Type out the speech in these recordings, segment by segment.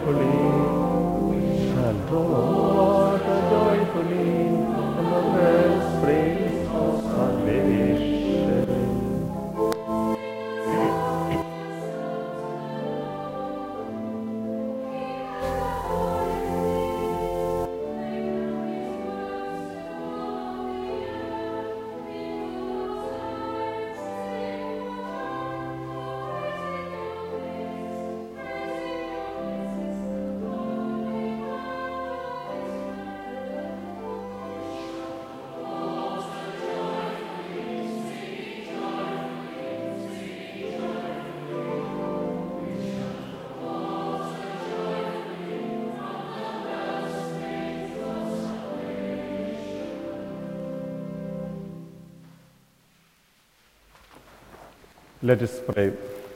joyfully, and brought joyfully the springs of salvation. Let us pray.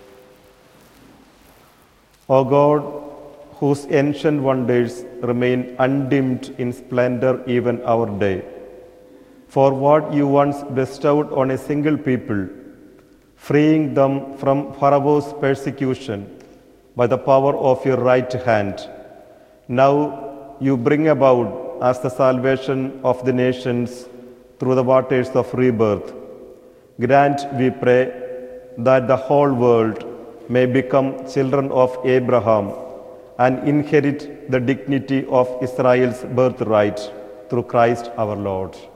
O God, whose ancient wonders remain undimmed in splendor even our day, for what you once bestowed on a single people, freeing them from Pharaoh's persecution by the power of your right hand, now you bring about as the salvation of the nations through the waters of rebirth. Grant, we pray, that the whole world may become children of Abraham and inherit the dignity of Israel's birthright through Christ our Lord.